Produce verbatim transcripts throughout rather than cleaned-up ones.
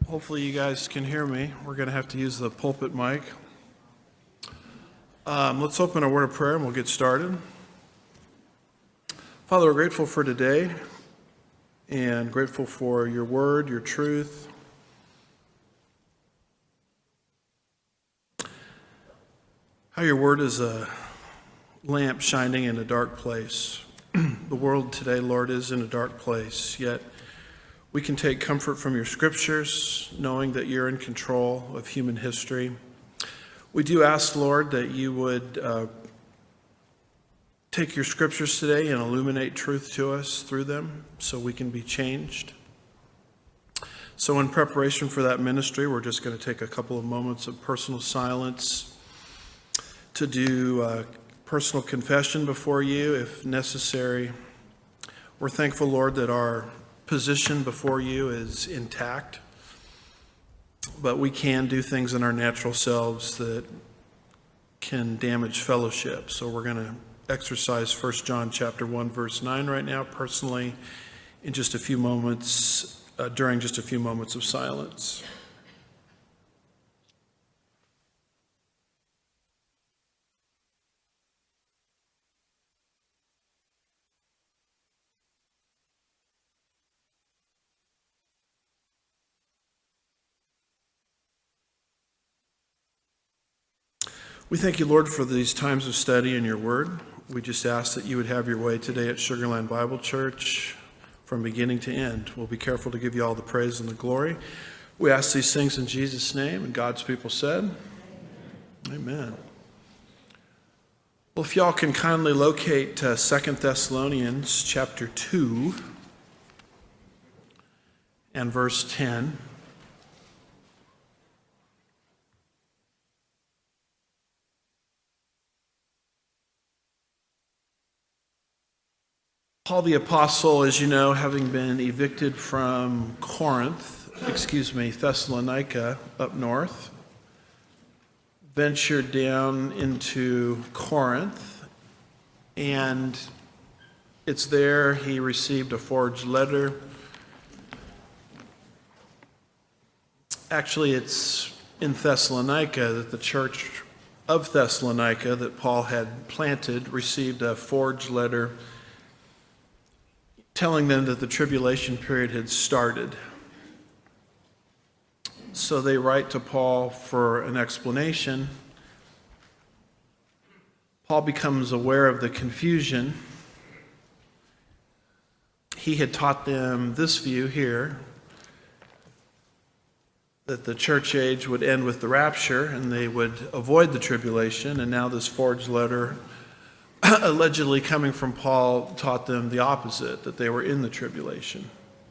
Hopefully you guys can hear me. We're going to have to use the pulpit mic. Um, let's open a word of prayer and we'll get started. Father, we're grateful for today and grateful for your word, your truth. How your word is a lamp shining in a dark place. The world today, Lord, is in a dark place, yet we can take comfort from your scriptures, knowing that you're in control of human history. We do ask, Lord, that you would uh, take your scriptures today and illuminate truth to us through them so we can be changed. So in preparation for that ministry, we're just going to take a couple of moments of personal silence to do uh, personal confession before you if necessary. We're thankful, Lord, that our position before you is intact, but we can do things in our natural selves that can damage fellowship. So we're going to exercise First John chapter one, verse nine right now, personally, in just a few moments, uh, during just a few moments of silence. We thank you, Lord, for these times of study in your word. We just ask that you would have your way today at Sugar Land Bible Church from beginning to end. We'll be careful to give you all the praise and the glory. We ask these things in Jesus' name, and God's people said, amen. Well, if y'all can kindly locate uh, Second Thessalonians chapter two and verse ten. Paul the Apostle, as you know, having been evicted from Corinth, excuse me, Thessalonica up north, ventured down into Corinth, and it's there he received a forged letter. Actually, it's in Thessalonica that the church of Thessalonica that Paul had planted received a forged letter telling them that the tribulation period had started. So they write to Paul for an explanation. Paul becomes aware of the confusion. He had taught them this view here, that the church age would end with the rapture and they would avoid the tribulation, and now this forged letter allegedly coming from Paul taught them the opposite, that they were in the tribulation.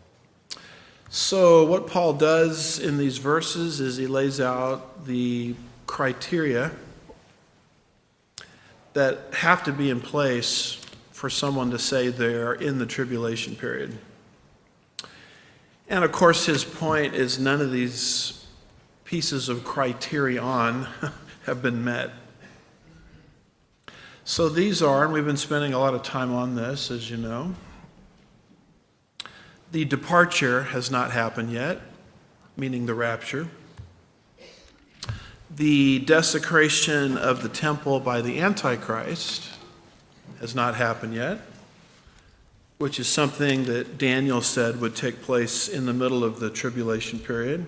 So what Paul does in these verses is he lays out the criteria that have to be in place for someone to say they're in the tribulation period. And of course his point is none of these pieces of criterion have been met. So these are, and we've been spending a lot of time on this, as you know. The departure has not happened yet, meaning the rapture. The desecration of the temple by the Antichrist has not happened yet, which is something that Daniel said would take place in the middle of the tribulation period.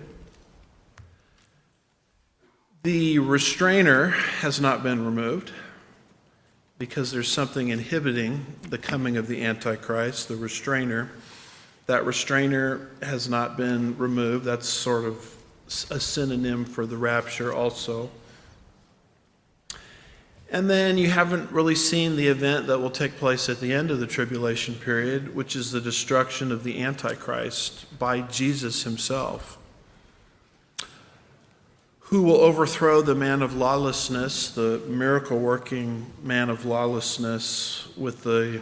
The restrainer has not been removed, because there's something inhibiting the coming of the Antichrist, the restrainer. That restrainer has not been removed. That's sort of a synonym for the rapture also. And then you haven't really seen the event that will take place at the end of the tribulation period, which is the destruction of the Antichrist by Jesus himself, who will overthrow the man of lawlessness, the miracle-working man of lawlessness, with the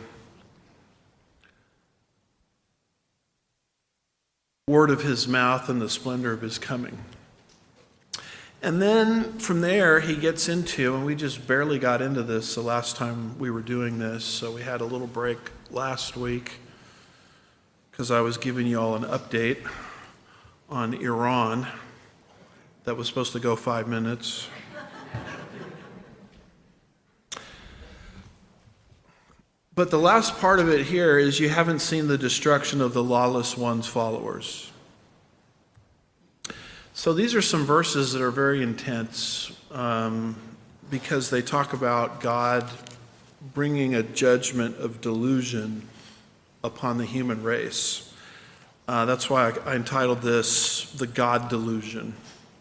word of his mouth and the splendor of his coming. And then from there he gets into, and we just barely got into this the last time we were doing this, so we had a little break last week because I was giving you all an update on Iran that was supposed to go five minutes. But the last part of it here is you haven't seen the destruction of the lawless one's followers. So these are some verses that are very intense um, because they talk about God bringing a judgment of delusion upon the human race. Uh, that's why I, I entitled this The God Delusion.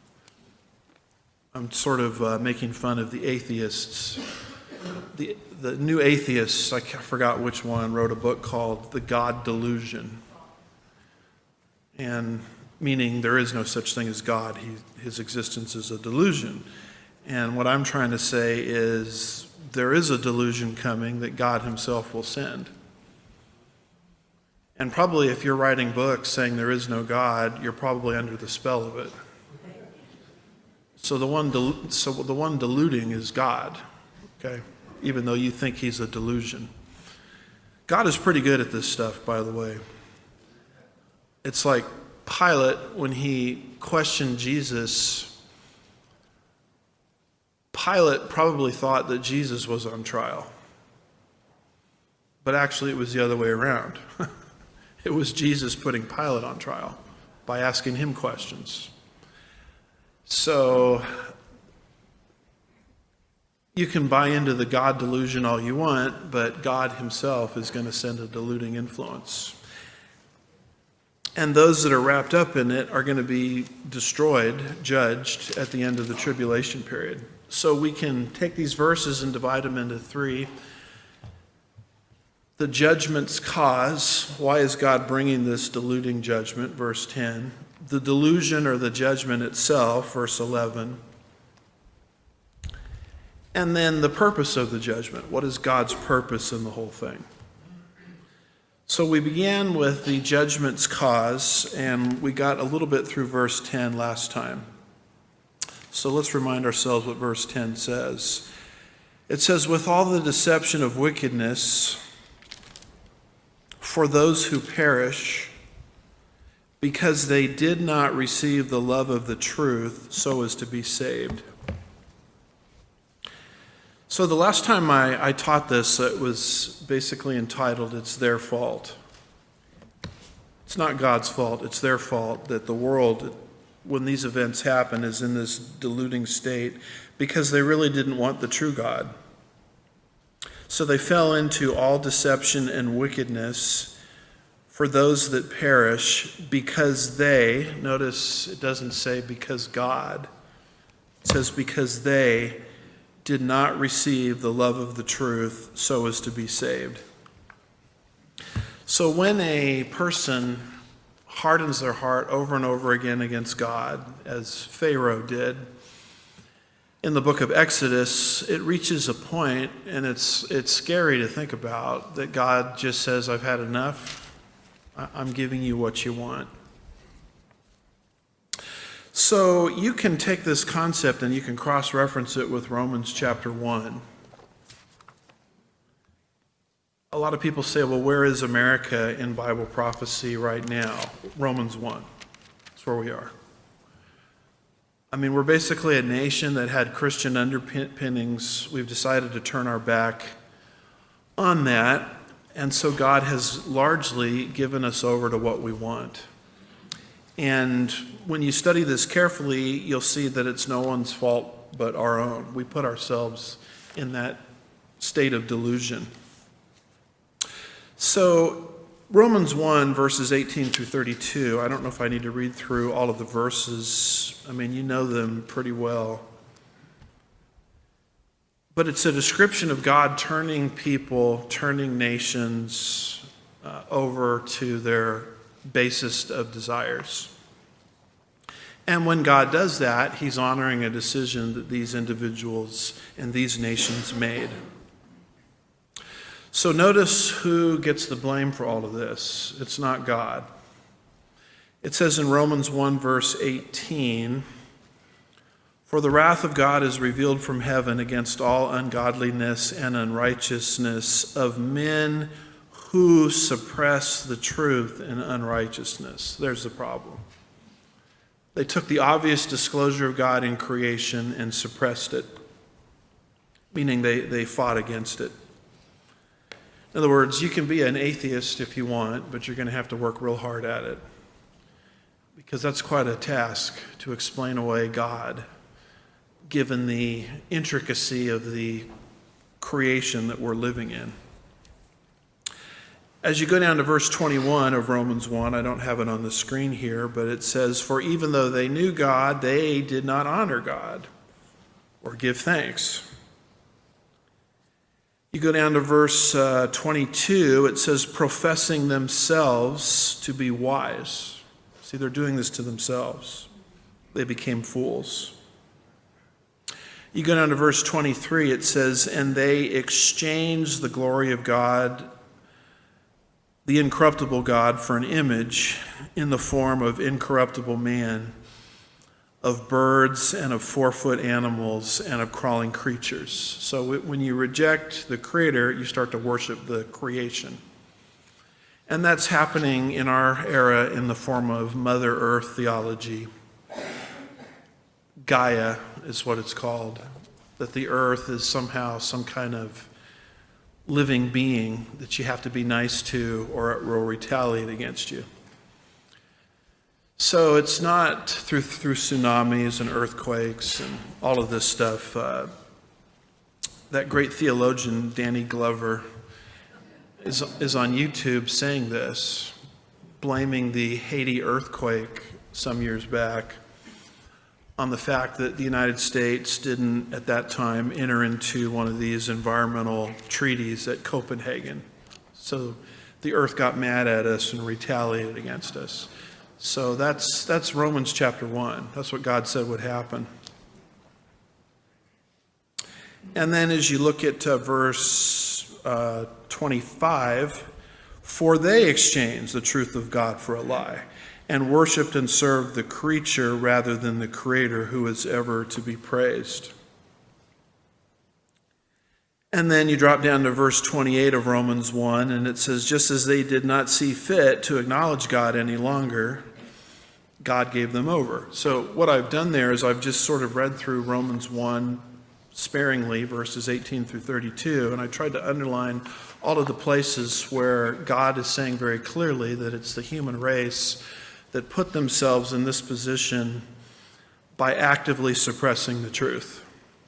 I'm sort of uh, making fun of the atheists. The, the new atheists, I forgot which one, wrote a book called The God Delusion. And meaning there is no such thing as God. He, his existence is a delusion. And what I'm trying to say is there is a delusion coming that God himself will send. And probably if you're writing books saying there is no God, you're probably under the spell of it. So the one, del- so the one deluding is God, okay? Even though you think he's a delusion. God is pretty good at this stuff, by the way. It's like Pilate, when he questioned Jesus, Pilate probably thought that Jesus was on trial. But actually it was the other way around. It was Jesus putting Pilate on trial by asking him questions. So you can buy into the God delusion all you want, but God himself is going to send a deluding influence. And those that are wrapped up in it are going to be destroyed, judged at the end of the tribulation period. So we can take these verses and divide them into three. The judgment's cause. Why is God bringing this deluding judgment? Verse ten. The delusion or the judgment itself. Verse eleven. And then the purpose of the judgment. What is God's purpose in the whole thing? So we began with the judgment's cause, and we got a little bit through verse ten last time. So let's remind ourselves what verse ten says. It says, with all the deception of wickedness for those who perish, because they did not receive the love of the truth so as to be saved. So the last time I, I taught this, it was basically entitled, It's Their Fault. It's not God's fault, it's their fault that the world, when these events happen, is in this deluding state because they really didn't want the true God. So they fell into all deception and wickedness for those that perish because they, notice it doesn't say because God, it says because they did not receive the love of the truth so as to be saved. So when a person hardens their heart over and over again against God, as Pharaoh did, in the book of Exodus, it reaches a point, and it's it's scary to think about, that God just says, I've had enough. I'm giving you what you want. So you can take this concept and you can cross-reference it with Romans chapter one. A lot of people say, well, where is America in Bible prophecy right now? Romans one. That's where we are. I mean, we're basically a nation that had Christian underpinnings. We've decided to turn our back on that. And so God has largely given us over to what we want. And when you study this carefully, you'll see that it's no one's fault but our own. We put ourselves in that state of delusion. So Romans one, verses eighteen through thirty-two, I don't know if I need to read through all of the verses. I mean, you know them pretty well. But it's a description of God turning people, turning nations uh, over to their basest of desires. And when God does that, he's honoring a decision that these individuals and these nations made. So notice who gets the blame for all of this. It's not God. It says in Romans one, verse eighteen, for the wrath of God is revealed from heaven against all ungodliness and unrighteousness of men who suppress the truth in unrighteousness. There's the problem. They took the obvious disclosure of God in creation and suppressed it, meaning they, they fought against it. In other words, you can be an atheist if you want, but you're going to have to work real hard at it, because that's quite a task to explain away God, given the intricacy of the creation that we're living in. As you go down to verse twenty-one of Romans one, I don't have it on the screen here, but it says, "For even though they knew God, they did not honor God or give thanks." You go down to verse uh, twenty-two, it says, "Professing themselves to be wise." See, they're doing this to themselves. They became fools. You go down to verse twenty-three, it says, "And they exchanged the glory of God, the incorruptible God, for an image in the form of incorruptible man, of birds and of four-foot animals and of crawling creatures." So when you reject the Creator, you start to worship the creation. And that's happening in our era in the form of Mother Earth theology. Gaia is what it's called, that the earth is somehow some kind of living being that you have to be nice to or it will retaliate against you. So it's not through through tsunamis and earthquakes and all of this stuff. Uh, that great theologian, Danny Glover, is, is on YouTube saying this, blaming the Haiti earthquake some years back on the fact that the United States didn't, at that time, enter into one of these environmental treaties at Copenhagen. So the earth got mad at us and retaliated against us. So that's that's Romans chapter one. That's what God said would happen. And then as you look at uh, verse uh, twenty-five, "For they exchanged the truth of God for a lie, and worshipped and served the creature rather than the Creator, who is ever to be praised." And then you drop down to verse twenty-eight of Romans one, and it says, "Just as they did not see fit to acknowledge God any longer, God gave them over." So what I've done there is I've just sort of read through Romans one sparingly, verses eighteen through thirty-two, and I tried to underline all of the places where God is saying very clearly that it's the human race that put themselves in this position by actively suppressing the truth.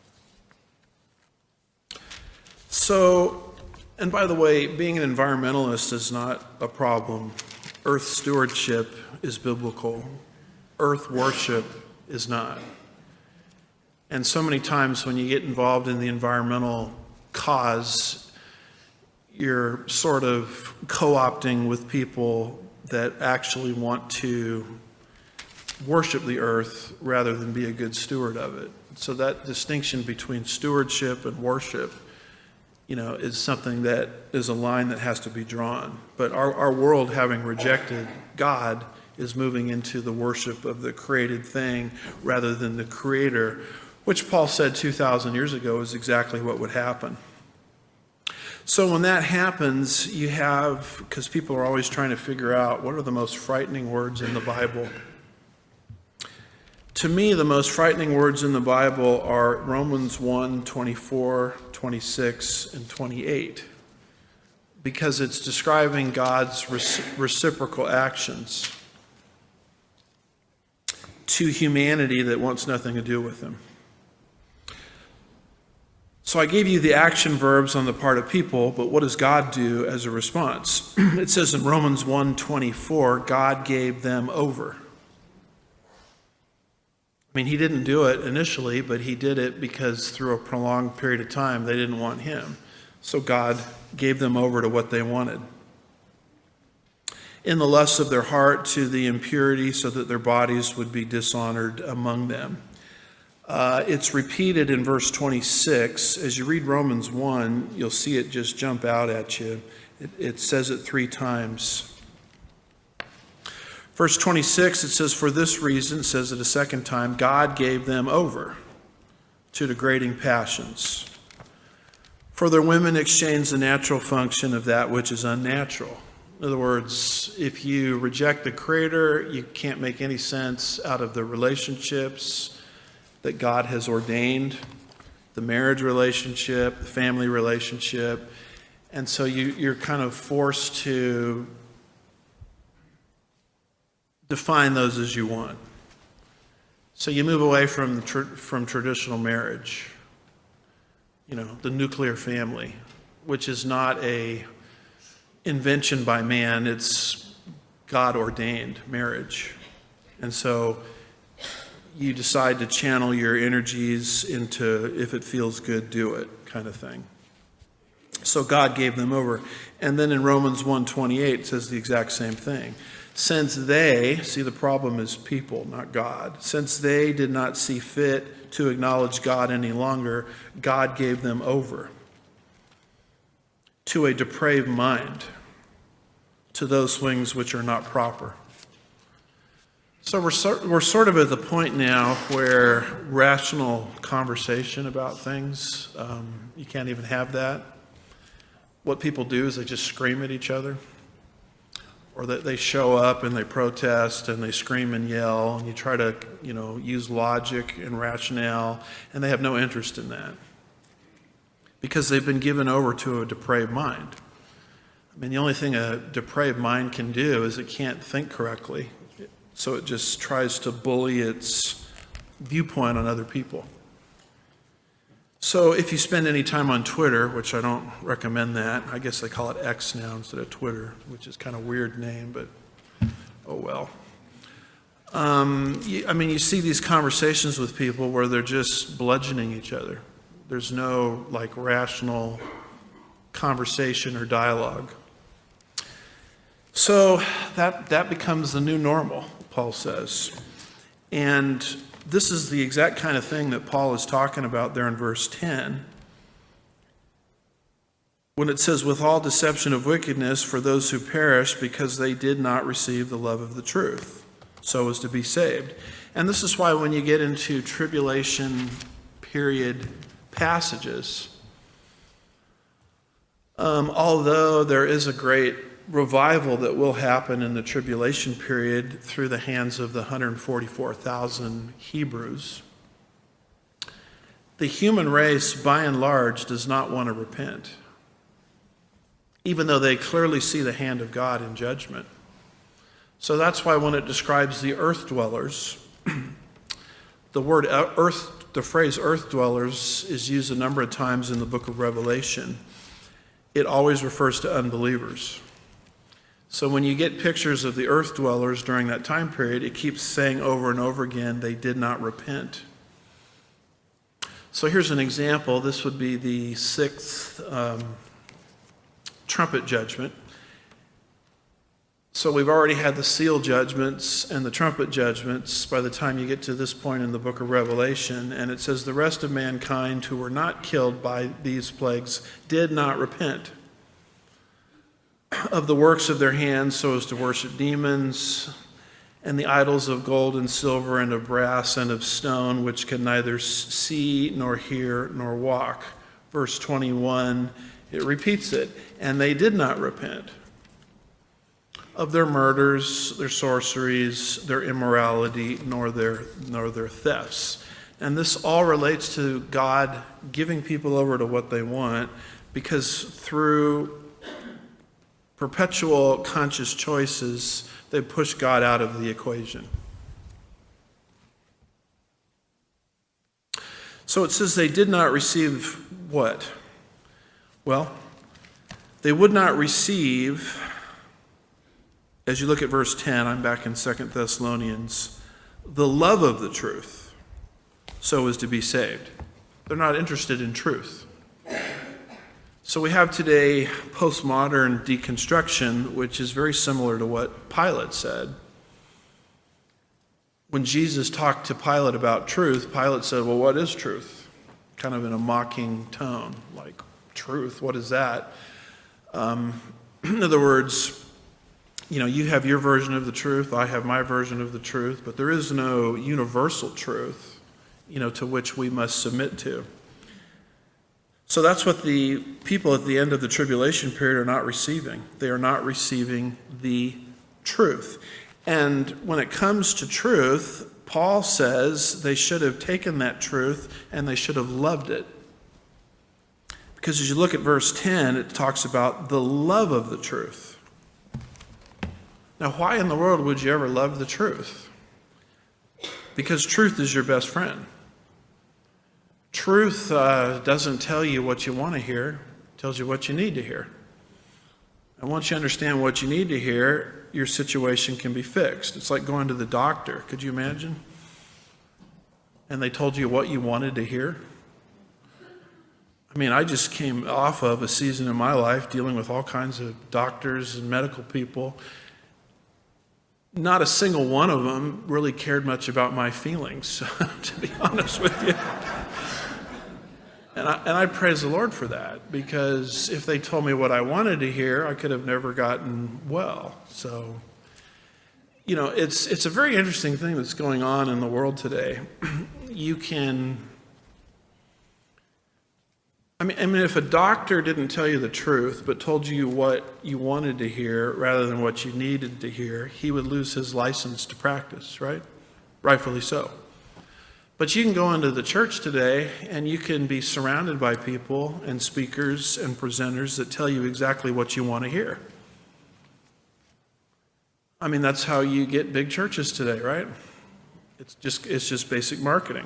So, and by the way, being an environmentalist is not a problem. Earth stewardship is biblical. Earth worship is not. And so many times when you get involved in the environmental cause, you're sort of co-opting with people that actually want to worship the earth rather than be a good steward of it. So that distinction between stewardship and worship, you know, is something that is a line that has to be drawn. But our, our world, having rejected God, is moving into the worship of the created thing rather than the Creator, which Paul said two thousand years ago is exactly what would happen. So when that happens, you have, because people are always trying to figure out what are the most frightening words in the Bible. To me, the most frightening words in the Bible are Romans one, twenty-four, twenty-six, and twenty-eight, because it's describing God's reciprocal actions to humanity that wants nothing to do with him. So I gave you the action verbs on the part of people, but what does God do as a response? It says in Romans one twenty-four, God gave them over. I mean, he didn't do it initially, but he did it because through a prolonged period of time, they didn't want him. So God gave them over to what they wanted. In the lusts of their heart, to the impurity, so that their bodies would be dishonored among them. Uh, it's repeated in verse twenty-six. As you read Romans one, you'll see it just jump out at you. It, it says it three times. Verse twenty-six, it says, for this reason, it says it a second time, God gave them over to degrading passions. For their women exchanged the natural function of that which is unnatural. In other words, if you reject the Creator, you can't make any sense out of the relationships that God has ordained, the marriage relationship, the family relationship. And so you, you're kind of forced to define those as you want. So you move away from the tr- from traditional marriage, you know, the nuclear family, which is not a invention by man, it's God ordained marriage. And so you decide to channel your energies into, if it feels good, do it kind of thing. So God gave them over. And then in Romans one twenty-eight it says the exact same thing. Since they, see the problem is people, not God. Since they did not see fit to acknowledge God any longer, God gave them over to a depraved mind, to those things which are not proper. So we're, so, we're sort of at the point now where rational conversation about things, um, you can't even have that. What people do is they just scream at each other, or that they show up and they protest and they scream and yell, and you try to, you know, use logic and rationale, and they have no interest in that because they've been given over to a depraved mind. I mean, the only thing a depraved mind can do is it can't think correctly, so it just tries to bully its viewpoint on other people. So if you spend any time on Twitter, which I don't recommend that, I guess they call it X now instead of Twitter, which is kind of a weird name, but oh well. Um, you, I mean, you see these conversations with people where they're just bludgeoning each other. There's no like rational conversation or dialogue. So that that becomes the new normal, Paul says. And this is the exact kind of thing that Paul is talking about there in verse ten. When it says, with all deception of wickedness for those who perish because they did not receive the love of the truth, so as to be saved. And this is why when you get into tribulation period passages, um, although there is a great revival that will happen in the tribulation period through the hands of the one hundred forty-four thousand Hebrews, the human race, by and large, does not want to repent, even though they clearly see the hand of God in judgment. So that's why when it describes the earth dwellers, the word earth, the phrase earth dwellers is used a number of times in the book of Revelation. It always refers to unbelievers. So when you get pictures of the earth dwellers during that time period, it keeps saying over and over again, they did not repent. So here's an example. This would be the sixth um, trumpet judgment. So we've already had the seal judgments and the trumpet judgments by the time you get to this point in the book of Revelation. And it says the rest of mankind who were not killed by these plagues did not repent of the works of their hands so as to worship demons and the idols of gold and silver and of brass and of stone, which can neither see nor hear nor walk. Verse twenty-one, it repeats it. And they did not repent of their murders, their sorceries, their immorality, nor their nor their thefts. And this all relates to God giving people over to what they want, because through perpetual conscious choices, they push God out of the equation. So it says they did not receive what? Well, they would not receive, as you look at verse ten, I'm back in Second Thessalonians, the love of the truth, so as to be saved. They're not interested in truth. So we have today postmodern deconstruction, which is very similar to what Pilate said. When Jesus talked to Pilate about truth, Pilate said, well, what is truth? Kind of in a mocking tone, like, truth, what is that? Um, in other words, you know, you have your version of the truth, I have my version of the truth, but there is no universal truth, you know, to which we must submit to. So that's what the people at the end of the tribulation period are not receiving. They are not receiving the truth. And when it comes to truth, Paul says they should have taken that truth and they should have loved it. Because as you look at verse ten, it talks about the love of the truth. Now, why in the world would you ever love the truth? Because truth is your best friend. Truth uh, doesn't tell you what you want to hear. It tells you what you need to hear. And once you understand what you need to hear, your situation can be fixed. It's like going to the doctor. Could you imagine? And they told you what you wanted to hear. I mean, I just came off of a season in my life dealing with all kinds of doctors and medical people. Not a single one of them really cared much about my feelings, to be honest with you. And I, and I praise the Lord for that, because if they told me what I wanted to hear, I could have never gotten well. So, you know, it's it's a very interesting thing that's going on in the world today. You can, I mean, I mean, if a doctor didn't tell you the truth, but told you what you wanted to hear rather than what you needed to hear, he would lose his license to practice, right? Rightfully so. But you can go into the church today and you can be surrounded by people and speakers and presenters that tell you exactly what you want to hear. I mean, that's how you get big churches today, right? It's just it's just basic marketing.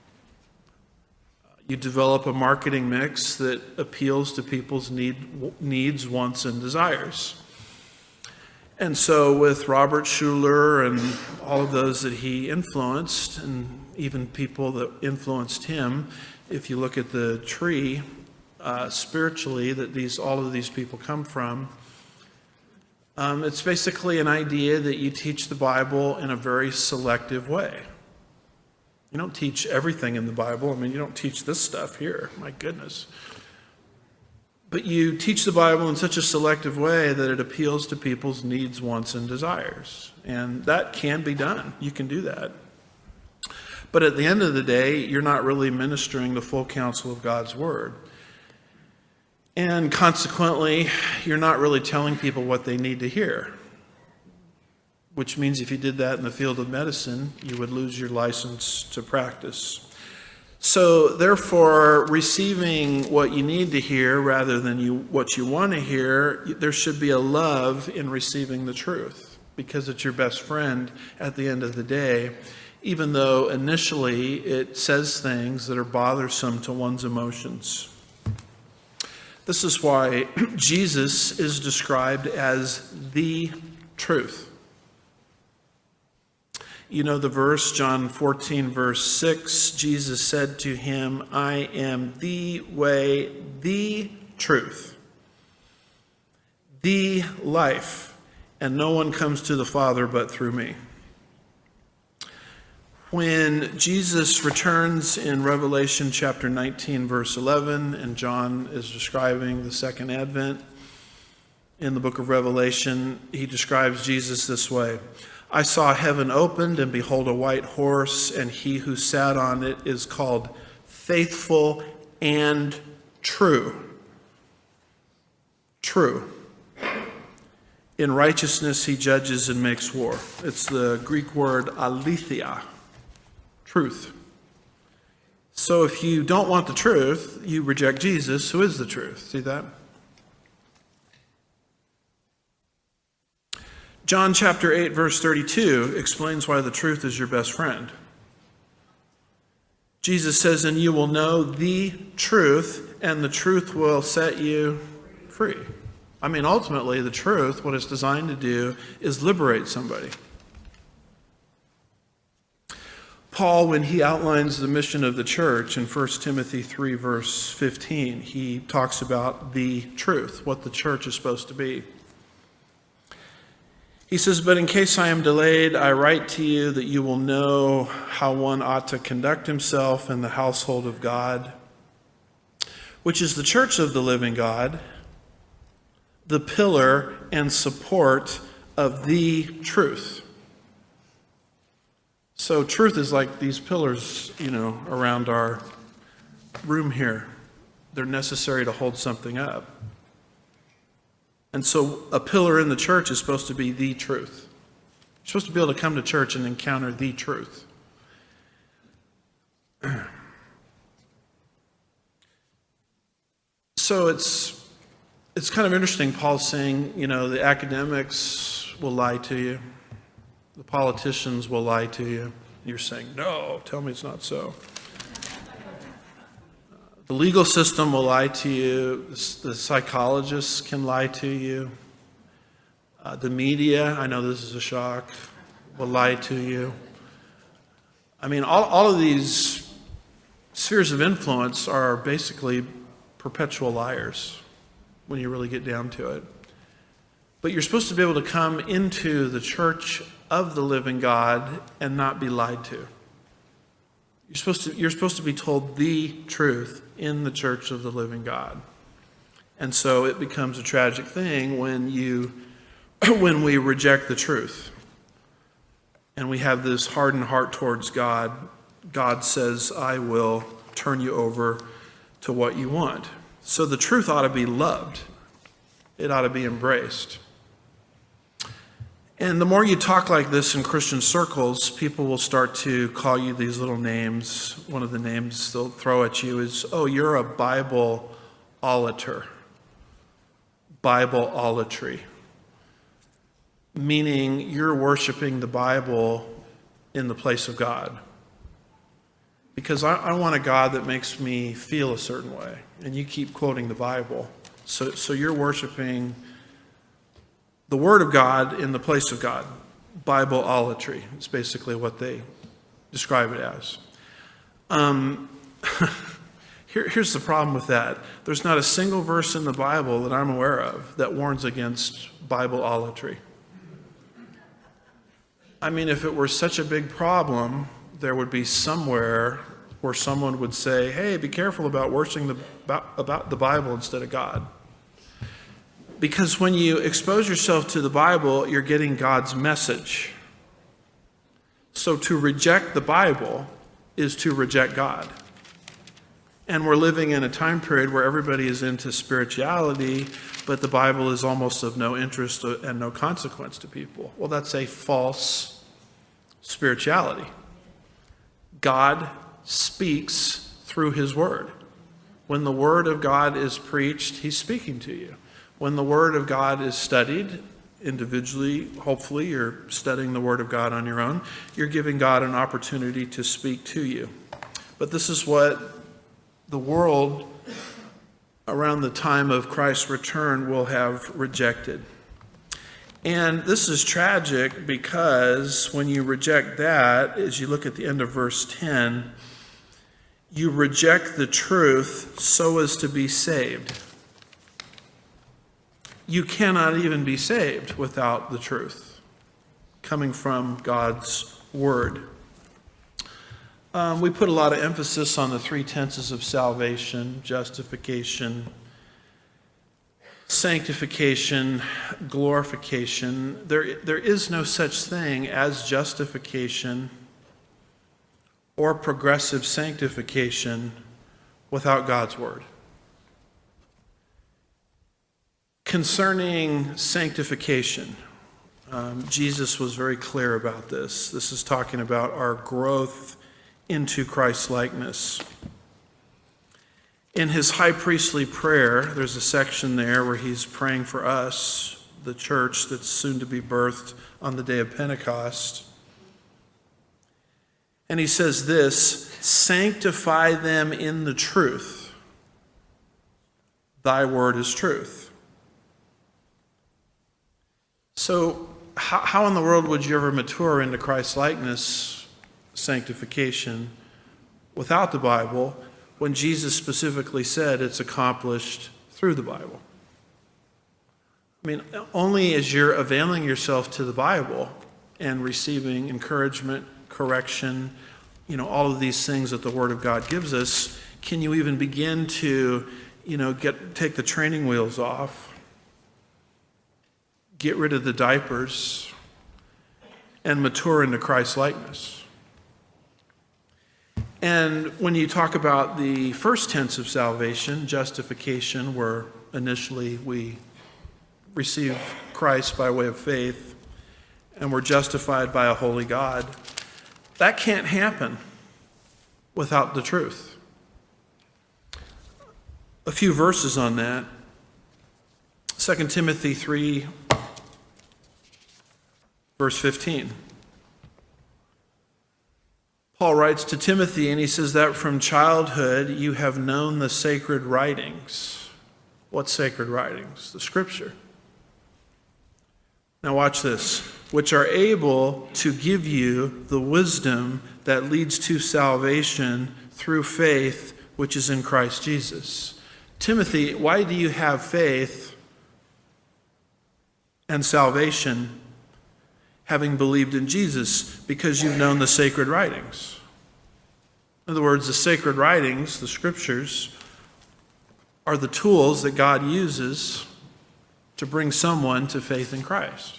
You develop a marketing mix that appeals to people's need, needs, wants, and desires. And so with Robert Schuller and all of those that he influenced, and even people that influenced him, if you look at the tree uh, spiritually that these all of these people come from, um, it's basically an idea that you teach the Bible in a very selective way. You don't teach everything in the Bible. I mean, you don't teach this stuff here. My goodness. But you teach the Bible in such a selective way that it appeals to people's needs, wants, and desires. And that can be done. You can do that. But at the end of the day, you're not really ministering the full counsel of God's Word. And consequently, you're not really telling people what they need to hear. Which means if you did that in the field of medicine, you would lose your license to practice. So therefore, receiving what you need to hear rather than you what you want to hear, there should be a love in receiving the truth, because it's your best friend at the end of the day, even though initially it says things that are bothersome to one's emotions. This is why Jesus is described as the truth. You know the verse, John fourteen, verse six, Jesus said to him, I am the way, the truth, the life, and no one comes to the Father but through me. When Jesus returns in Revelation chapter nineteen, verse eleven, and John is describing the second advent in the book of Revelation, he describes Jesus this way. I saw heaven opened, and behold, a white horse, and he who sat on it is called Faithful and True. True. In righteousness he judges and makes war. It's the Greek word aletheia, truth. So if you don't want the truth, you reject Jesus, who is the truth. See that? John chapter eight, verse thirty-two explains why the truth is your best friend. Jesus says, and you will know the truth, and the truth will set you free. I mean, ultimately, the truth, what it's designed to do, is liberate somebody. Paul, when he outlines the mission of the church in First Timothy three, verse fifteen, he talks about the truth, what the church is supposed to be. He says, but in case I am delayed, I write to you that you will know how one ought to conduct himself in the household of God, which is the church of the living God, the pillar and support of the truth. So truth is like these pillars, you know, around our room here. They're necessary to hold something up. And so a pillar in the church is supposed to be the truth. You're supposed to be able to come to church and encounter the truth. So it's it's kind of interesting. Paul's saying, you know, the academics will lie to you. The politicians will lie to you. You're saying, no, tell me it's not so. The legal system will lie to you. The psychologists can lie to you. Uh, the media, I know this is a shock, will lie to you. I mean, all, all of these spheres of influence are basically perpetual liars when you really get down to it. But you're supposed to be able to come into the church of the living God and not be lied to. You're supposed to, you're supposed to be told the truth in the church of the living God. And so it becomes a tragic thing when you, when we reject the truth. And we have this hardened heart towards God. God says, I will turn you over to what you want. So the truth ought to be loved. It ought to be embraced. And the more you talk like this in Christian circles, people will start to call you these little names. One of the names they'll throw at you is, oh, you're a Bible-olator. Bible-olatry. Meaning you're worshiping the Bible in the place of God. Because I, I want a God that makes me feel a certain way. And you keep quoting the Bible. So, so you're worshiping the Word of God in the place of God. Bible-olatry is basically what they describe it as. Um, here, here's the problem with that. There's not a single verse in the Bible that I'm aware of that warns against Bible-olatry. I mean, if it were such a big problem, there would be somewhere where someone would say, hey, be careful about worshiping the, about, about the Bible instead of God. Because when you expose yourself to the Bible, you're getting God's message. So to reject the Bible is to reject God. And we're living in a time period where everybody is into spirituality, but the Bible is almost of no interest and no consequence to people. Well, that's a false spirituality. God speaks through His Word. When the Word of God is preached, He's speaking to you. When the Word of God is studied individually, hopefully you're studying the Word of God on your own, you're giving God an opportunity to speak to you. But this is what the world around the time of Christ's return will have rejected. And this is tragic because when you reject that, as you look at the end of verse ten, you reject the truth so as to be saved. You cannot even be saved without the truth coming from God's Word. Um, we put a lot of emphasis on the three tenses of salvation: justification, sanctification, glorification. There, there is no such thing as justification or progressive sanctification without God's Word. Concerning sanctification, um, Jesus was very clear about this. This is talking about our growth into Christ's likeness. In his high priestly prayer, there's a section there where he's praying for us, the church that's soon to be birthed on the day of Pentecost. And he says this, sanctify them in the truth. Thy word is truth. So how, how in the world would you ever mature into Christ's likeness, sanctification, without the Bible, when Jesus specifically said it's accomplished through the Bible? I mean, only as you're availing yourself to the Bible and receiving encouragement, correction, you know, all of these things that the Word of God gives us, can you even begin to, you know, get take the training wheels off, get rid of the diapers, and mature into Christ's likeness. And when you talk about the first tense of salvation, justification, where initially we receive Christ by way of faith and we're justified by a holy God, that can't happen without the truth. A few verses on that. Second Timothy three, verse fifteen. Paul writes to Timothy, and he says that from childhood you have known the sacred writings. What sacred writings? The Scripture. Now watch this. Which are able to give you the wisdom that leads to salvation through faith, which is in Christ Jesus. Timothy, why do you have faith and salvation having believed in Jesus? Because you've known the sacred writings. In other words, the sacred writings, the Scriptures, are the tools that God uses to bring someone to faith in Christ.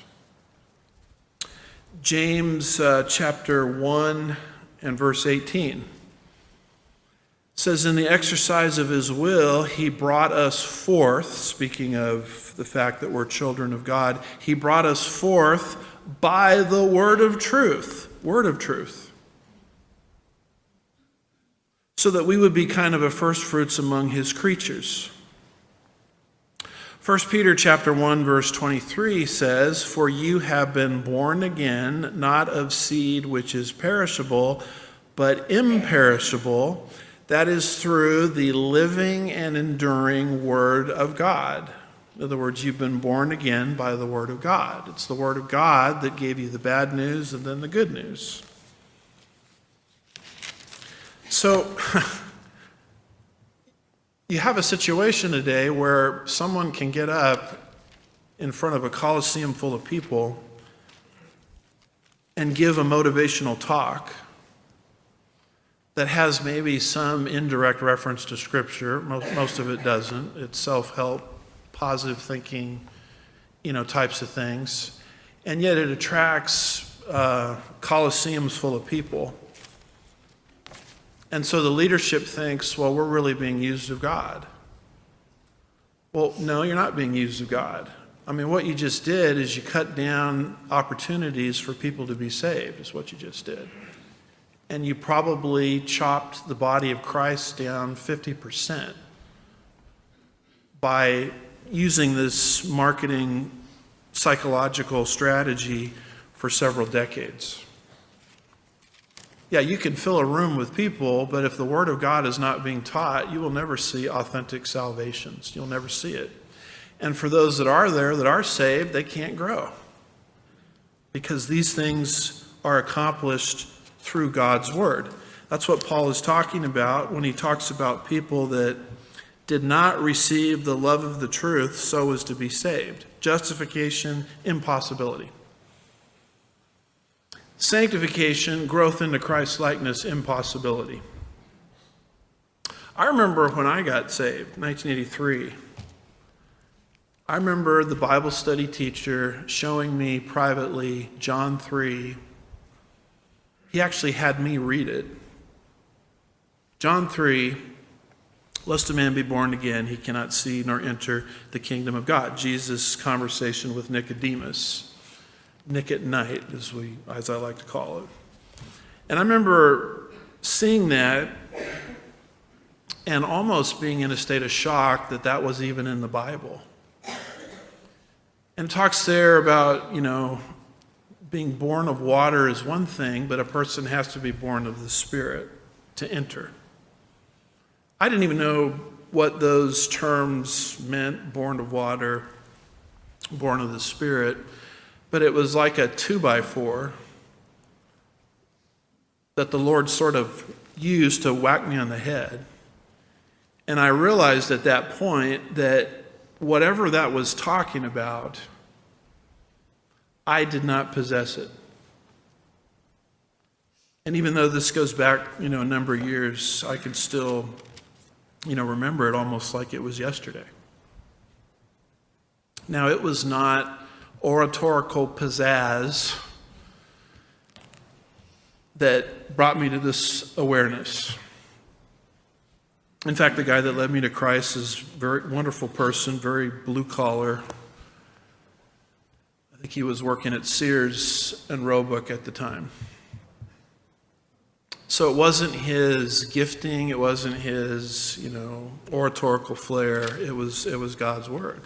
James uh, chapter one and verse eighteen says, in the exercise of his will, he brought us forth, speaking of the fact that we're children of God, he brought us forth by the word of truth, word of truth, so that we would be kind of a first fruits among his creatures. First Peter chapter one, verse twenty-three says, for you have been born again, not of seed which is perishable, but imperishable, that is through the living and enduring Word of God. In other words, you've been born again by the Word of God. It's the Word of God that gave you the bad news and then the good news. So, you have a situation today where someone can get up in front of a coliseum full of people and give a motivational talk that has maybe some indirect reference to Scripture. Most, most of it doesn't. It's self-help, positive thinking, you know, types of things. And yet it attracts uh, coliseums full of people. And so the leadership thinks, well, we're really being used of God. Well, no, you're not being used of God. I mean, what you just did is you cut down opportunities for people to be saved, is what you just did. And you probably chopped the body of Christ down fifty percent by using this marketing psychological strategy for several decades. Yeah, you can fill a room with people, but if the Word of God is not being taught, you will never see authentic salvations. You'll never see it. And for those that are there, that are saved, they can't grow. Because these things are accomplished through God's Word. That's what Paul is talking about when he talks about people that did not receive the love of the truth so as to be saved. Justification, impossibility. Sanctification, growth into Christ-likeness, impossibility. I remember when I got saved, nineteen eighty-three. I remember the Bible study teacher showing me privately John three. He actually had me read it. John three, lest a man be born again, he cannot see nor enter the kingdom of God. Jesus' conversation with Nicodemus. Nick at night, as we, as I like to call it. And I remember seeing that and almost being in a state of shock that that was even in the Bible. And it talks there about, you know, being born of water is one thing, but a person has to be born of the Spirit to enter. I didn't even know what those terms meant, born of water, born of the Spirit. But it was like a two-by-four that the Lord sort of used to whack me on the head. And I realized at that point that whatever that was talking about, I did not possess it. And even though this goes back, you know, a number of years, I can still, you know, remember it almost like it was yesterday. Now, it was not oratorical pizzazz that brought me to this awareness. In fact, the guy that led me to Christ is a very wonderful person, very blue collar. I think he was working at Sears and Roebuck at the time. So it wasn't his gifting, it wasn't his, you know, oratorical flair, it was it was God's word.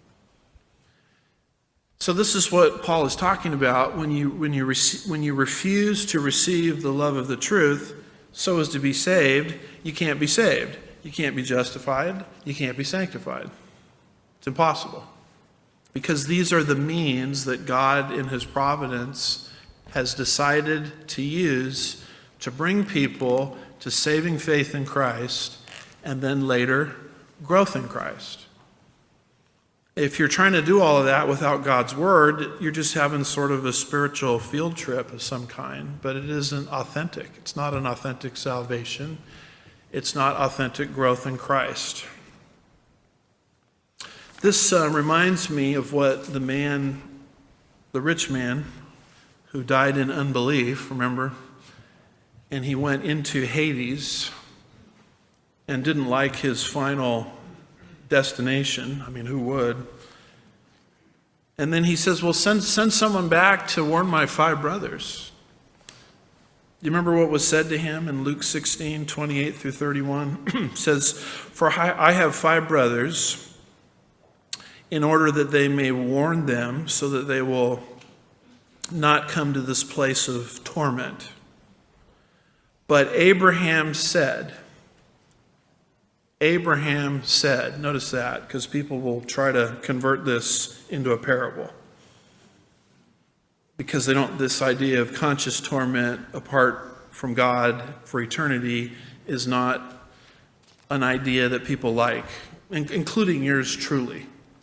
So this is what Paul is talking about when you when you rec- when you refuse to receive the love of the truth so as to be saved, you can't be saved. You can't be justified, you can't be sanctified. It's impossible. Because these are the means that God in his providence has decided to use to bring people to saving faith in Christ and then later growth in Christ. If you're trying to do all of that without God's word, you're just having sort of a spiritual field trip of some kind, but it isn't authentic. It's not an authentic salvation. It's not authentic growth in Christ. This uh, reminds me of what the man, the rich man, who died in unbelief, remember? And he went into Hades and didn't like his final destination. I mean, who would? And then he says, well, send, send someone back to warn my five brothers. Do you remember what was said to him in Luke sixteen, twenty-eight through thirty-one? It says, for I have five brothers, in order that they may warn them so that they will not come to this place of torment. But Abraham said, Abraham said, notice that, because people will try to convert this into a parable. Because they don't, this idea of conscious torment apart from God for eternity is not an idea that people like, including yours truly.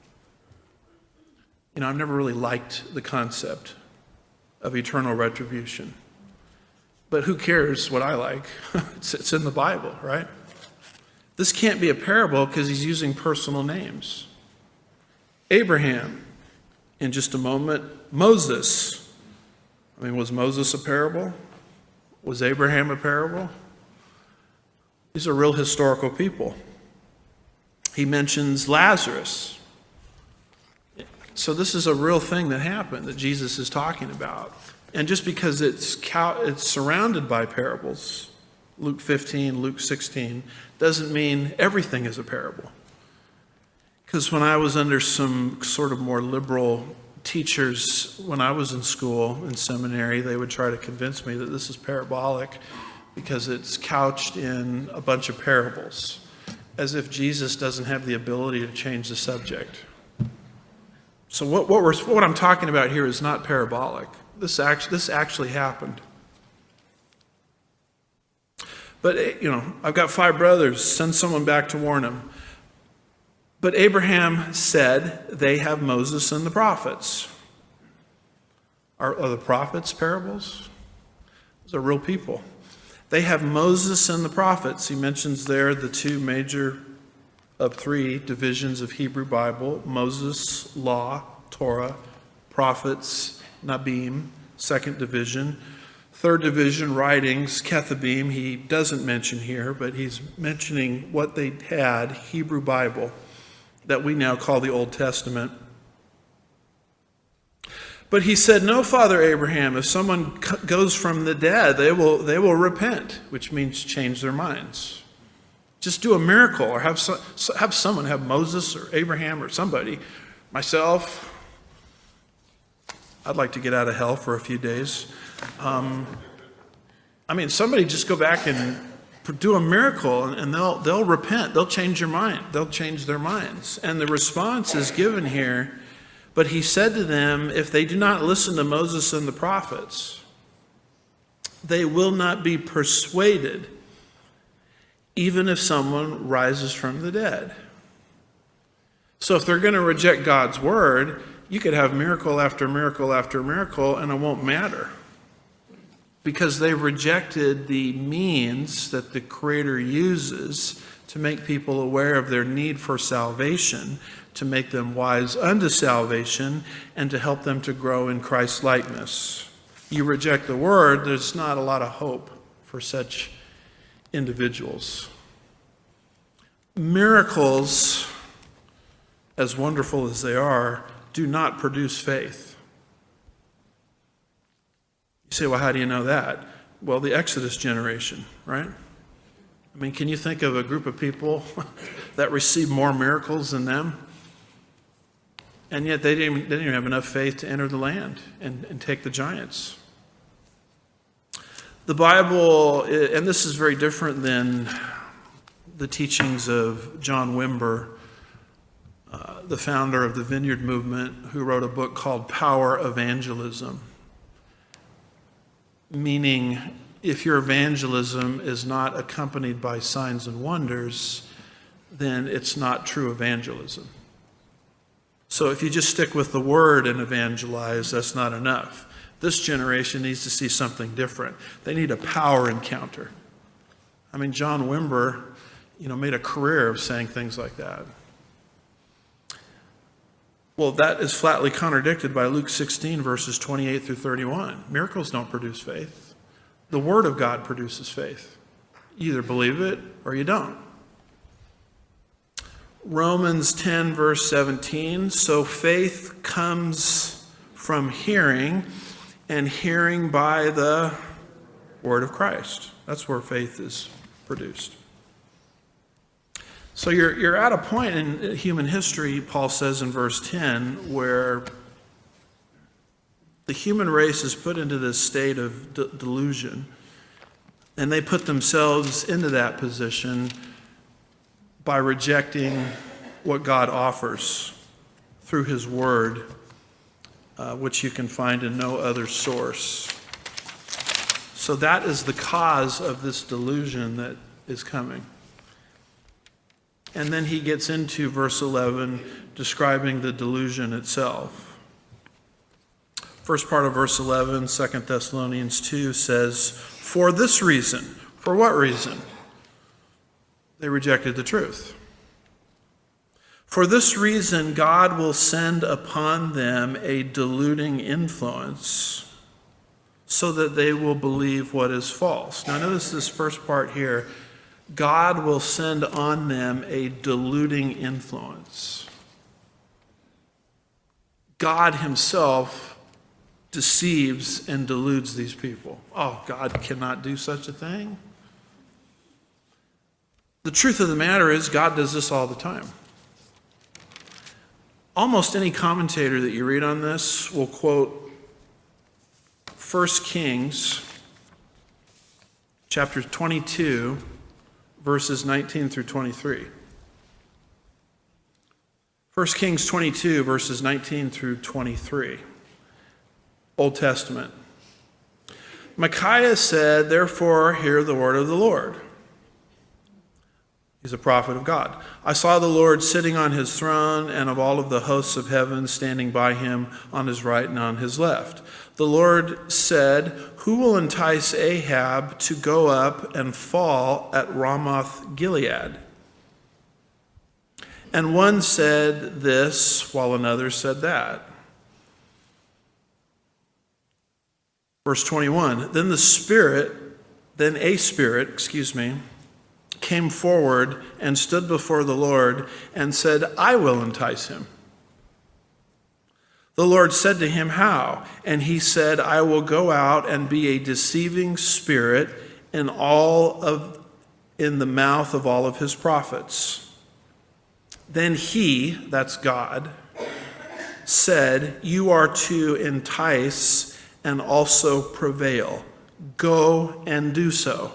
You know, I've never really liked the concept of eternal retribution. But who cares what I like? it's, it's in the Bible, right? This can't be a parable because he's using personal names. Abraham, in just a moment. Moses. I mean, was Moses a parable? Was Abraham a parable? These are real historical people. He mentions Lazarus. So this is a real thing that happened that Jesus is talking about. And just because it's it's surrounded by parables, Luke fifteen, Luke sixteen, doesn't mean everything is a parable. Because when I was under some sort of more liberal teachers, when I was in school, in seminary, they would try to convince me that this is parabolic because it's couched in a bunch of parables, as if Jesus doesn't have the ability to change the subject. So what, what, we're, what I'm talking about here is not parabolic. This actually, this actually happened. But, you know, I've got five brothers. Send someone back to warn them. But Abraham said, they have Moses and the prophets. Are, are the prophets parables? Those are real people. They have Moses and the prophets. He mentions there the two major of three divisions of Hebrew Bible: Moses, law, Torah; prophets, Nabim, second division. Third division, writings, Kethabim, he doesn't mention here, but he's mentioning what they had, Hebrew Bible, that we now call the Old Testament. But he said, no, Father Abraham, if someone goes from the dead, they will they will repent, which means change their minds. Just do a miracle, or have some, have someone, have Moses or Abraham or somebody, myself. I'd like to get out of hell for a few days. Um, I mean, somebody just go back and do a miracle, and they'll they'll repent. They'll change your mind. They'll change their minds. And the response is given here. But he said to them, if they do not listen to Moses and the prophets, they will not be persuaded, even if someone rises from the dead. So if they're going to reject God's word, you could have miracle after miracle after miracle, and it won't matter. Because they've rejected the means that the Creator uses to make people aware of their need for salvation, to make them wise unto salvation, and to help them to grow in Christ's likeness. you reject the word, there's not a lot of hope for such individuals. Miracles, as wonderful as they are, do not produce faith. You say, well, how do you know that? Well, the Exodus generation, right? I mean, can you think of a group of people that received more miracles than them? And yet they didn't, they didn't even have enough faith to enter the land and, and take the giants. The Bible, and this is very different than the teachings of John Wimber, uh, the founder of the Vineyard Movement, who wrote a book called Power Evangelism. Meaning, if your evangelism is not accompanied by signs and wonders, then it's not true evangelism. So if you just stick with the word and evangelize, that's not enough. This generation needs to see something different. They need a power encounter. I mean, John Wimber, you know, made a career of saying things like that. Well, that is flatly contradicted by Luke sixteen, verses twenty-eight through thirty-one. Miracles don't produce faith. The Word of God produces faith. You either believe it or you don't. Romans ten, verse seventeen, so faith comes from hearing, and hearing by the word of Christ. That's where faith is produced. So you're, you're at a point in human history, Paul says in verse ten, where the human race is put into this state of de- delusion, and they put themselves into that position by rejecting what God offers through his word, uh, which you can find in no other source. So that is the cause of this delusion that is coming. And then he gets into verse eleven, describing the delusion itself. First part of verse eleven, Second Thessalonians two says, for this reason. For what reason? They rejected the truth. For this reason, God will send upon them a deluding influence so that they will believe what is false. Now notice this first part here. God will send on them a deluding influence. God himself deceives and deludes these people. Oh, God cannot do such a thing? The truth of the matter is, God does this all the time. Almost any commentator that you read on this will quote First Kings chapter twenty-two, verses nineteen through twenty-three. First Kings twenty-two, verses nineteen through twenty-three. Old Testament. Micaiah said, therefore, hear the word of the Lord. He's a prophet of God. I saw the Lord sitting on his throne, and of all of the hosts of heaven standing by him on his right and on his left. The Lord said, who will entice Ahab to go up and fall at Ramoth Gilead? And one said this, while another said that. Verse twenty-one, then the Spirit, then a Spirit, excuse me, came forward and stood before the Lord and said, I will entice him. The Lord said to him, how? And he said, I will go out and be a deceiving spirit in all of in the mouth of all of his prophets. Then he, that's God, said, you are to entice and also prevail. Go and do so.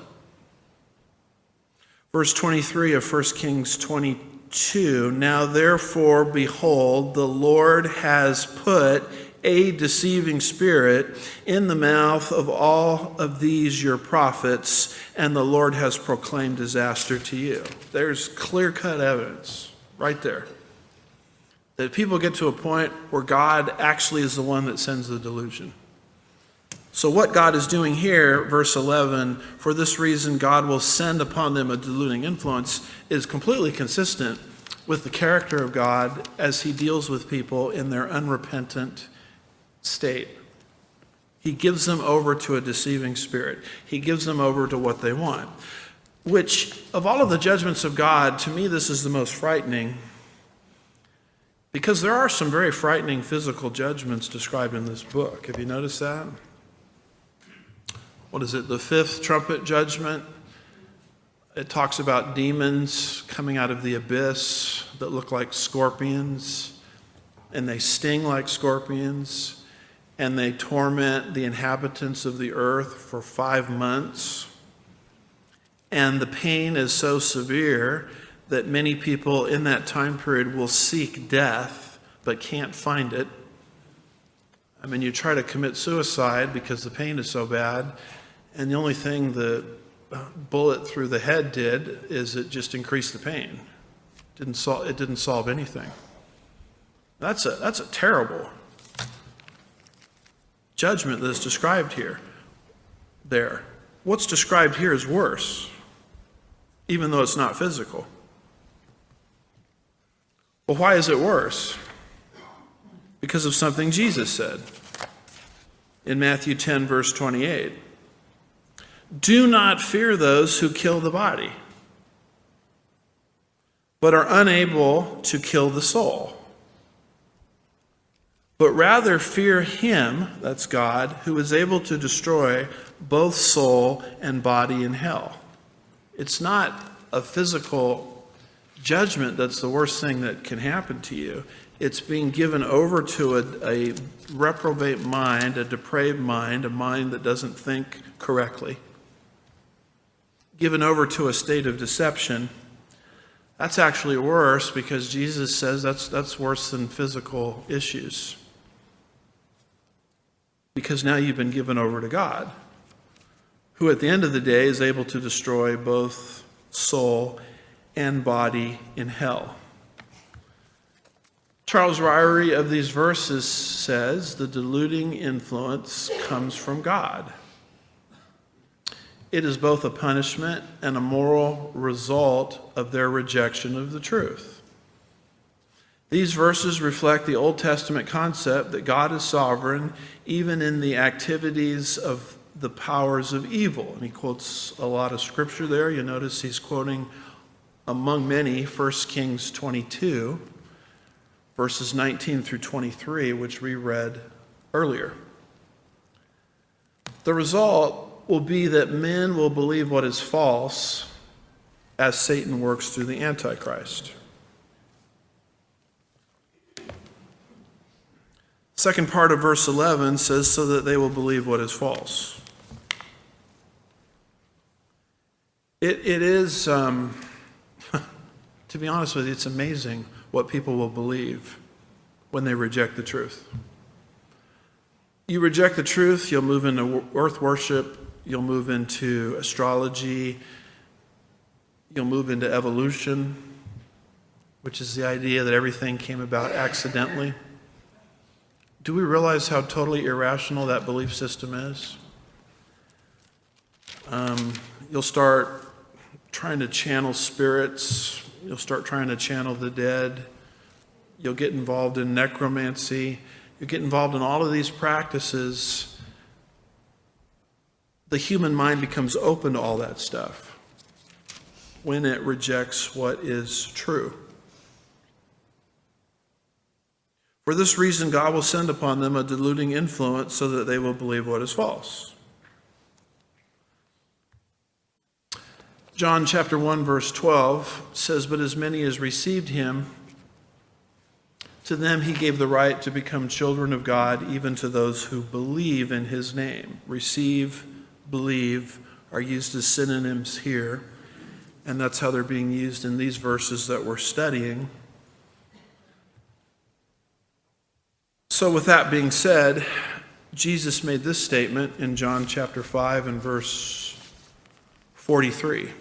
Verse twenty-three of First Kings twenty-two, now therefore, behold, the Lord has put a deceiving spirit in the mouth of all of these your prophets, and the Lord has proclaimed disaster to you. There's clear-cut evidence right there that people get to a point where God actually is the one that sends the delusion. So what God is doing here, verse eleven, for this reason God will send upon them a deluding influence, is completely consistent with the character of God as he deals with people in their unrepentant state. He gives them over to a deceiving spirit. He gives them over to what they want, which, of all of the judgments of God, to me this is the most frightening, because there are some very frightening physical judgments described in this book. Have you noticed that? What is it, the fifth trumpet judgment? It talks about demons coming out of the abyss that look like scorpions, and they sting like scorpions, and they torment the inhabitants of the earth for five months. And the pain is so severe that many people in that time period will seek death but can't find it. I mean, you try to commit suicide because the pain is so bad, and the only thing the bullet through the head did is it just increased the pain. It didn't sol- it didn't solve anything. That's a that's a terrible judgment that's described here. There. What's described here is worse, even though it's not physical. Well, why is it worse? Because of something Jesus said in Matthew ten, verse twenty-eight. Do not fear those who kill the body, but are unable to kill the soul. But rather fear him, that's God, who is able to destroy both soul and body in hell. It's not a physical judgment that's the worst thing that can happen to you. It's being given over to a, a reprobate mind, a depraved mind, a mind that doesn't think correctly. Given over to a state of deception. That's actually worse, because Jesus says that's that's worse than physical issues. Because now you've been given over to God, who at the end of the day is able to destroy both soul and body in hell. Charles Ryrie of these verses says the deluding influence comes from God. It is both a punishment and a moral result of their rejection of the truth. These verses reflect the Old Testament concept that God is sovereign even in the activities of the powers of evil. And he quotes a lot of scripture there. You notice he's quoting, among many, First Kings twenty-two, verses nineteen through twenty-three, which we read earlier. The result will be that men will believe what is false as Satan works through the Antichrist. Second part of verse eleven says, so that they will believe what is false. It, it is, um, to be honest with you, it's amazing what people will believe when they reject the truth. You reject the truth, you'll move into earth worship, you'll move into astrology, you'll move into evolution, which is the idea that everything came about accidentally. Do we realize how totally irrational that belief system is? Um, you'll start trying to channel spirits. You'll start trying to channel the dead. You'll get involved in necromancy. You'll get involved in all of these practices. The human mind becomes open to all that stuff when it rejects what is true. For this reason, God will send upon them a deluding influence so that they will believe what is false. John chapter one, verse twelve says, but as many as received him, to them he gave the right to become children of God, even to those who believe in his name. Receive, believe are used as synonyms here, and that's how they're being used in these verses that we're studying. So with that being said, Jesus made this statement in John chapter five and verse forty-three.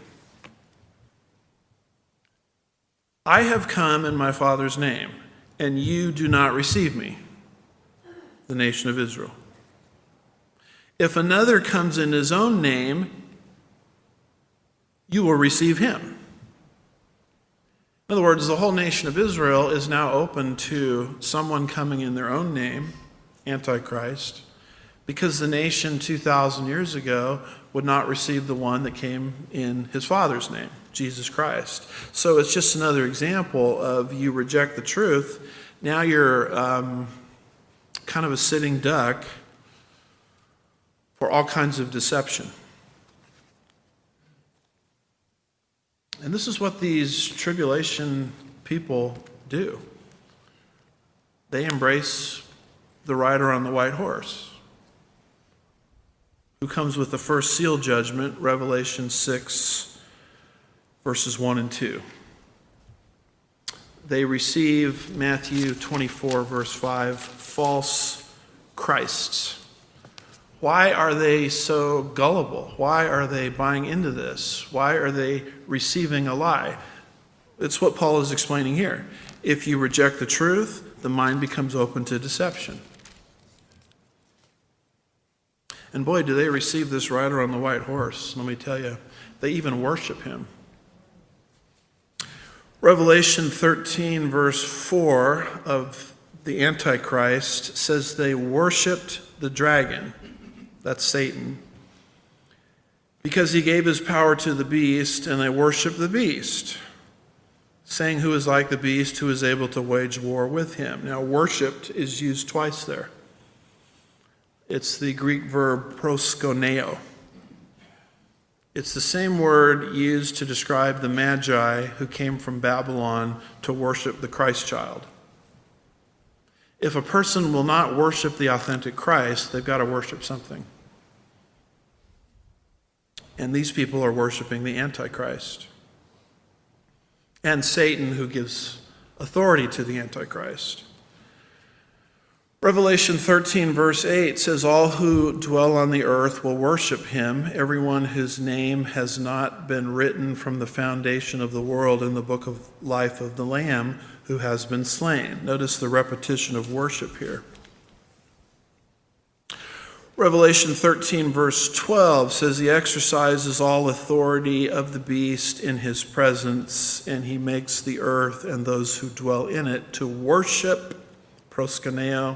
I have come in my Father's name, and you do not receive me, the nation of Israel. If another comes in his own name, you will receive him. In other words, the whole nation of Israel is now open to someone coming in their own name, Antichrist, because the nation two thousand years ago would not receive the one that came in his Father's name, Jesus Christ. So it's just another example of you reject the truth. Now you're um, kind of a sitting duck for all kinds of deception. And this is what these tribulation people do. They embrace the rider on the white horse, who comes with the first seal judgment, Revelation six, verses one and two. They receive Matthew twenty-four, verse five, false Christs. Why are they so gullible? Why are they buying into this? Why are they receiving a lie? It's what Paul is explaining here. If you reject the truth, the mind becomes open to deception. And boy, do they receive this rider on the white horse. Let me tell you, they even worship him. Revelation thirteen, verse four of the Antichrist says they worshiped the dragon. That's Satan. Because he gave his power to the beast, and they worship the beast, saying, who is like the beast, who is able to wage war with him. Now, worshipped is used twice there. It's the Greek verb proskuneo. It's the same word used to describe the Magi who came from Babylon to worship the Christ child. If a person will not worship the authentic Christ, they've got to worship something. And these people are worshiping the Antichrist. And Satan, who gives authority to the Antichrist. Revelation thirteen, verse eight says, all who dwell on the earth will worship him, everyone whose name has not been written from the foundation of the world in the book of life of the Lamb who has been slain. Notice the repetition of worship here. Revelation thirteen, verse twelve says, he exercises all authority of the beast in his presence, and he makes the earth and those who dwell in it to worship, proskuneo,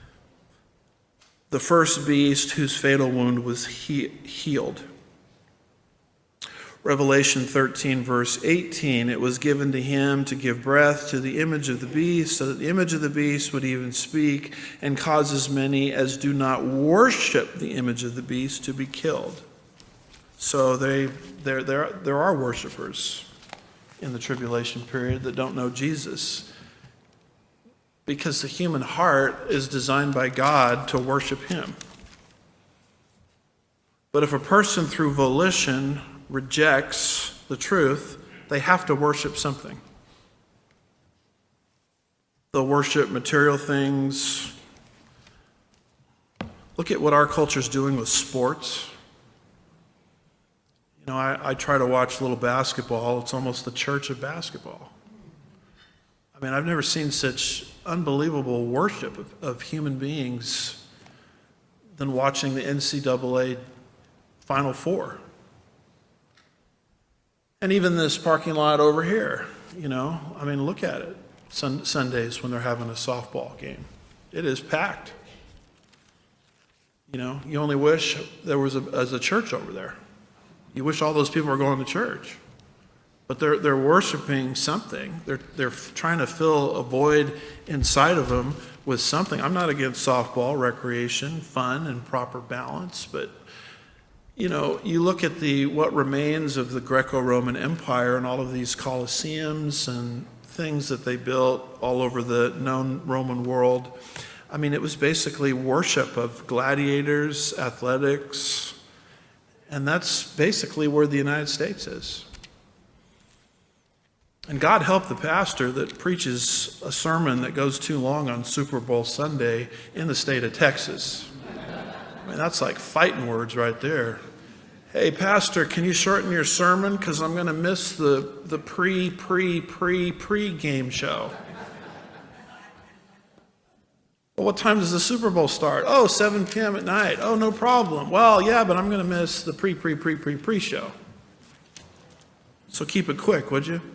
the first beast whose fatal wound was he- healed. Revelation thirteen, verse eighteen, it was given to him to give breath to the image of the beast, so that the image of the beast would even speak and cause as many as do not worship the image of the beast to be killed. So they, there, there, there are worshipers in the tribulation period that don't know Jesus, because the human heart is designed by God to worship him. But if a person through volition rejects the truth, they have to worship something. They'll worship material things. Look at what our culture is doing with sports. You know, I, I try to watch a little basketball. It's almost the church of basketball. I mean, I've never seen such unbelievable worship of, of human beings than watching the N C double A Final Four. And even this parking lot over here, you know, I mean, look at it. Sun, Sundays when they're having a softball game. It is packed. You know, you only wish there was a, as a church over there. You wish all those people were going to church. But they're they're worshiping something. They're they're trying to fill a void inside of them with something. I'm not against softball, recreation, fun, and proper balance, but you know, you look at the what remains of the Greco-Roman Empire and all of these Colosseums and things that they built all over the known Roman world. I mean, it was basically worship of gladiators, athletics, and that's basically where the United States is. And God help the pastor that preaches a sermon that goes too long on Super Bowl Sunday in the state of Texas. I mean, that's like fighting words right there. Hey, pastor, can you shorten your sermon? Because I'm going to miss the, the pre, pre, pre, pre-game show. Well, what time does the Super Bowl start? Oh, seven p.m. at night. Oh, no problem. Well, yeah, but I'm going to miss the pre, pre, pre, pre, pre-show. So keep it quick, would you?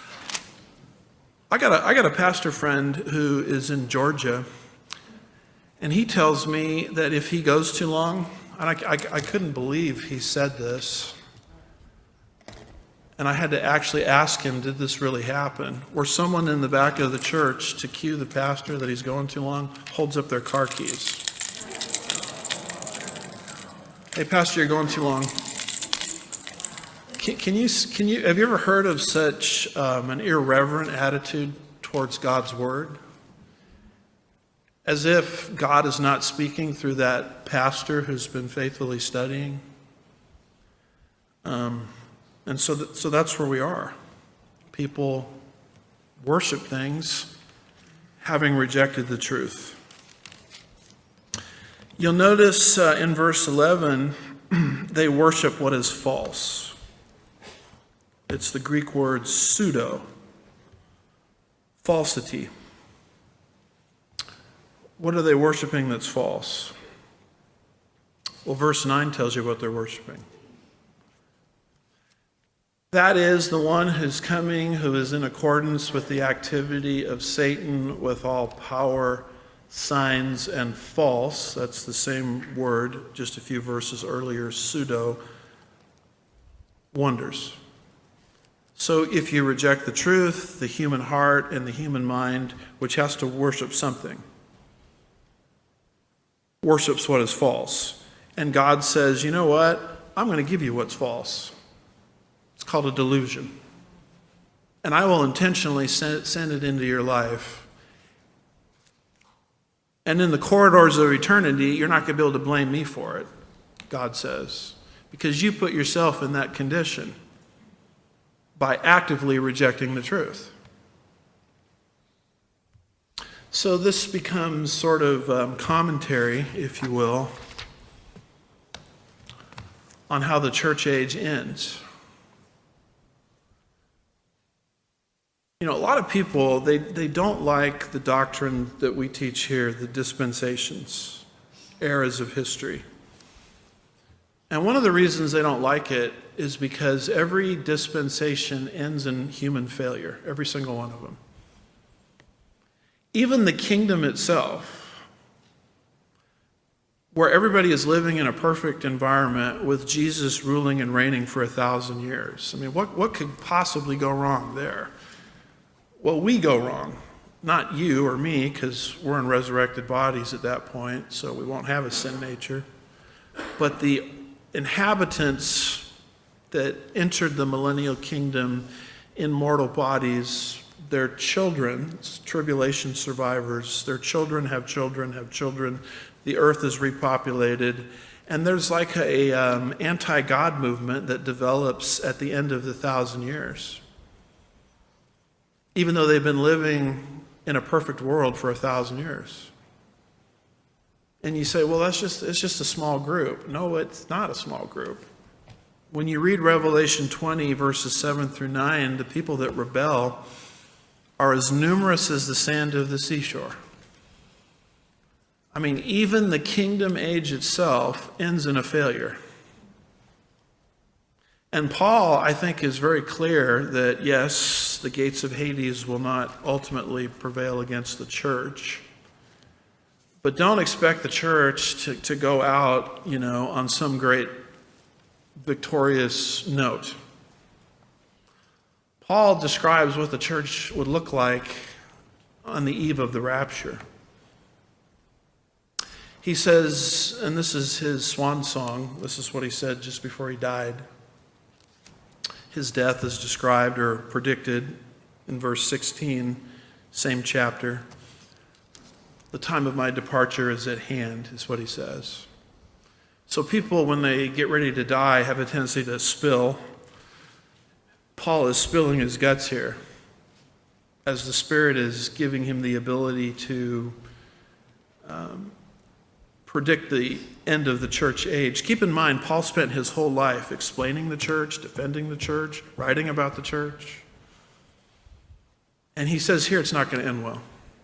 I got a, I got a pastor friend who is in Georgia, And he tells me that if he goes too long, and I, I, I couldn't believe he said this, and I had to actually ask him, did this really happen? Where someone in the back of the church, to cue the pastor that he's going too long, holds up their car keys. Hey, pastor, you're going too long. Can, can you, can you, have you ever heard of such um, an irreverent attitude towards God's word? As if God is not speaking through that pastor who's been faithfully studying. Um, and so, th- so that's where we are. People worship things having rejected the truth. You'll notice uh, in verse eleven, they worship what is false. It's the Greek word pseudo, falsity. What are they worshiping that's false? Well, verse nine tells you what they're worshiping. That is the one who's coming, who is in accordance with the activity of Satan with all power, signs, and false. That's the same word, just a few verses earlier, pseudo, wonders. So if you reject the truth, the human heart and the human mind, which has to worship something, worships what is false. And God says, you know what? I'm going to give you what's false. It's called a delusion. And I will intentionally send, send it into your life. And in the corridors of eternity, you're not going to be able to blame me for it, God says, because you put yourself in that condition by actively rejecting the truth. So this becomes sort of um, commentary, if you will, on how the church age ends. You know, a lot of people, they, they don't like the doctrine that we teach here, the dispensations, eras of history. And one of the reasons they don't like it is because every dispensation ends in human failure, every single one of them. Even the kingdom itself, where everybody is living in a perfect environment with Jesus ruling and reigning for a thousand years. I mean, what, what could possibly go wrong there? Well, we go wrong. Not you or me, because we're in resurrected bodies at that point, so we won't have a sin nature. But the inhabitants that entered the millennial kingdom in mortal bodies, their children, tribulation survivors, their children have children, have children. The earth is repopulated. And there's like a um, anti-God movement that develops at the end of the thousand years. Even though they've been living in a perfect world for a thousand years. And you say, well, that's just, it's just a small group. No, it's not a small group. When you read Revelation twenty, verses seven through nine, the people that rebel are as numerous as the sand of the seashore. I mean, even the kingdom age itself ends in a failure. And Paul, I think, is very clear that, yes, the gates of Hades will not ultimately prevail against the church. But don't expect the church to, to go out, you know, on some great victorious note. Paul describes what the church would look like on the eve of the rapture. He says, and this is his swan song, this is what he said just before he died. His death is described or predicted in verse sixteen, same chapter. The time of my departure is at hand, is what he says. So people, when they get ready to die, have a tendency to spill. Paul is spilling his guts here as the Spirit is giving him the ability to um, predict the end of the church age. Keep in mind, Paul spent his whole life explaining the church, defending the church, writing about the church. And he says here it's not going to end well.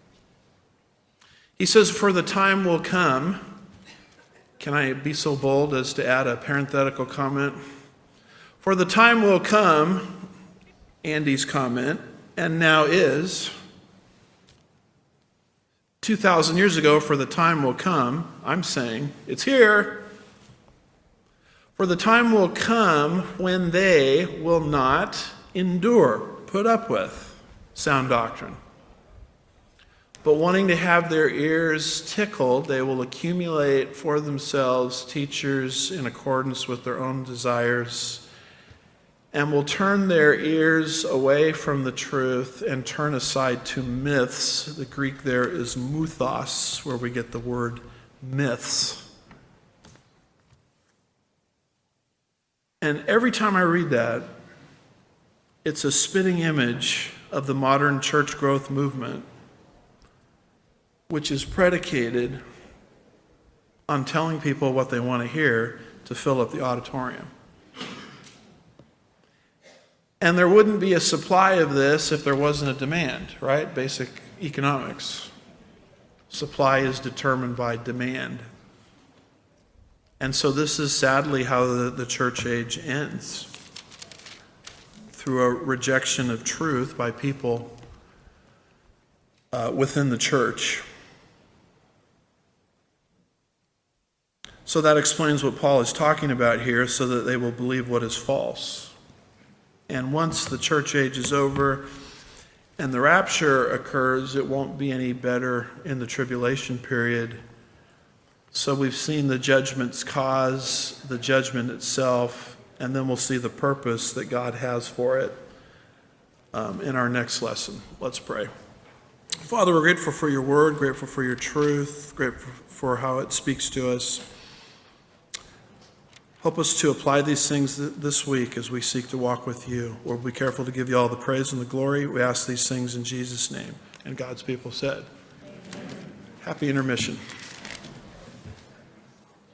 He says, for the time will come. Can I be so bold as to add a parenthetical comment? For the time will come, Andy's comment, and now is, two thousand years ago, for the time will come, I'm saying, it's here. For the time will come when they will not endure, put up with sound doctrine. But wanting to have their ears tickled, they will accumulate for themselves teachers in accordance with their own desires, and will turn their ears away from the truth and turn aside to myths. The Greek there is muthos, where we get the word myths. And every time I read that, it's a spitting image of the modern church growth movement, which is predicated on telling people what they want to hear to fill up the auditorium. And there wouldn't be a supply of this if there wasn't a demand, right? Basic economics. Supply is determined by demand. And so this is sadly how the, the church age ends. Through a rejection of truth by people uh, within the church. So that explains what Paul is talking about here, so that they will believe what is false. And once the church age is over and the rapture occurs, it won't be any better in the tribulation period. So we've seen the judgment's cause, the judgment itself, and then we'll see the purpose that God has for it um, in our next lesson. Let's pray. Father, we're grateful for your word, grateful for your truth, grateful for how it speaks to us. Help us to apply these things this week as we seek to walk with you. We'll be careful to give you all the praise and the glory. We ask these things in Jesus' name. And God's people said, Amen. Happy intermission.